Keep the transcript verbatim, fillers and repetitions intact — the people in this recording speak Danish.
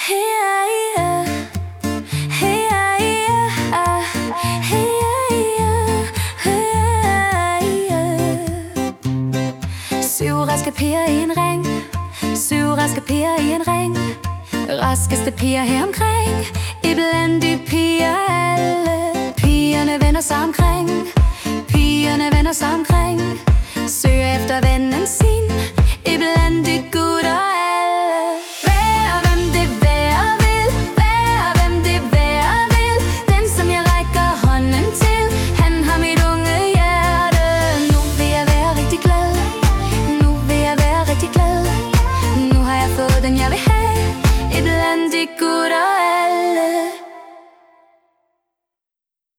Syv raske piger i en ring, syv raske piger i en ring, raskeste piger her omkring, iblandt de piger alle. Pigerne vender sig omkring, pigerne vender sig omkring, søger efter vennen sin, iblandt de gode.